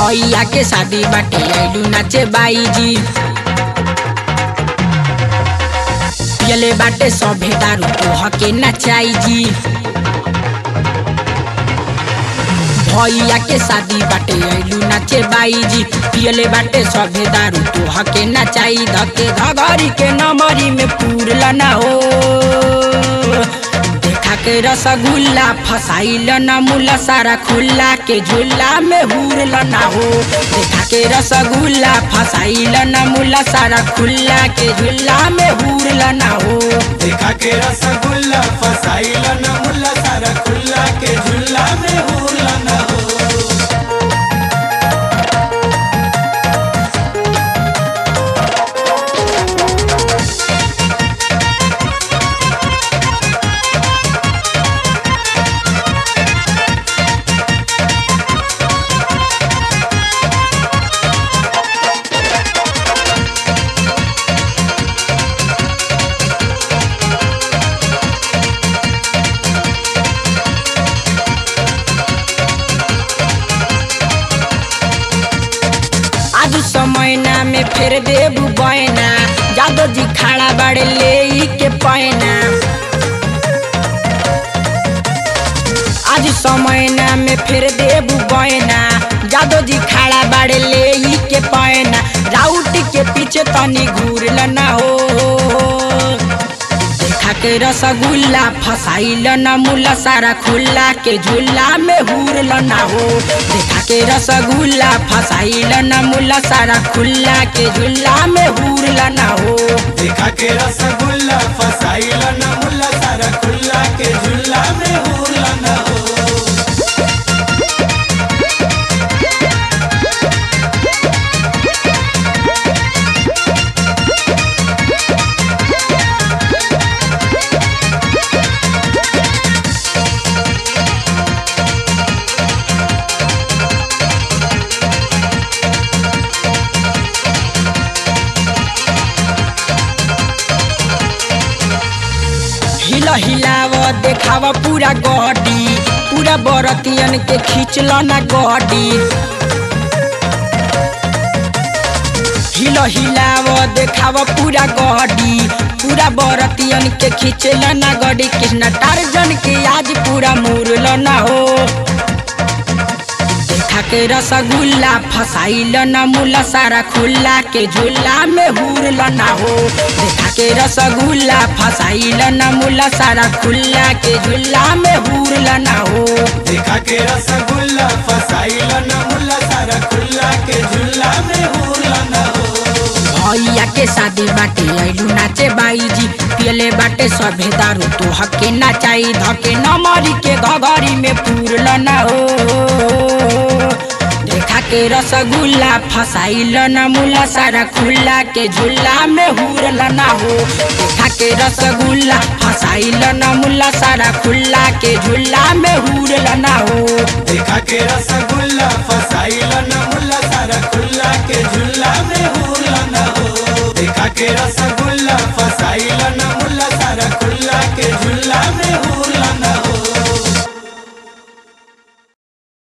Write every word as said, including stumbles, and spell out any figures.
भैया के शादी बाटे आइलू नाचे बाई जी। पियले बाटे सभे दारू तोह के नचाई जी। भैया के शादी बाटे आइलू नाचे बाई जी। पियले बाटे सभे दारू तोह के नचाई। धके घघरी के नमरी में पूरला ना हो। देखा के रसगुल्ला फसाइल न मुला सारा खुल्ला के झूला में हुरल ना हो। देखा के रसगुल्ला फसाइल न मुला सारा खुल्ला के झूला में हुरल ना हो। देखा के रसगुल्ला फसाइल न मुला सारा खुल्ला के झूला में हुरल ना हो। आज समय ना में फेर देबू बयना। जादो जी खाड़ा बड़े ले के पैना। आज समय ना में फेर देबू बयना। जादो जी खाड़ा बड़े ले के पैना। राउट के पीछे तनी घूरल ना हो। देखा के रसगुल्ला फसाइल न मुला सारा खुल्ला के झूला में हुरल ना हो। देखा के रसगुल्ला फसाइल न मुला सारा खुल्ला के झूला में हुरल ना हो। देखा के रसगुल्ला फसाइल न मुला सारा खुल्ला के झूला में हुरल ना हो। हिला हिलाव देखाव पूरा गड्डी। पूरा बरतियन के खींचल ना गड्डी। हिला हिलाव देखाव पूरा गड्डी। पूरा बरतियन के खींचल ना गड्डी। कृष्णा टार्जन के आज पूरा मुरल ना हो। देखा के रसगुल्ला फसाइल न मुला सारा खुल्ला के झूला में हुरल ना हो। देखा के रसगुल्ला फसाइल न मुला सारा खुल्ला के झूला में हुरल ना हो। देखा के रसगुल्ला फसाइल न मुला सारा खुल्ला के झूला में हुरल ना हो। भैया के शादी बाटे आइलू नाचे बाई जी। पियले बाटे सभे दारू तोह के नचाई। धके नमरी के घघरी में पूरल ना हो। देखा के रसगुल्ला फसाइल न मुला सारा खुल्ला के झूला में हुरल ना हो। देखा के रसगुल्ला फसाइल न मुला सारा खुल्ला के झूला में हुरल ना हो। देखा के रसगुल्ला फसाइल न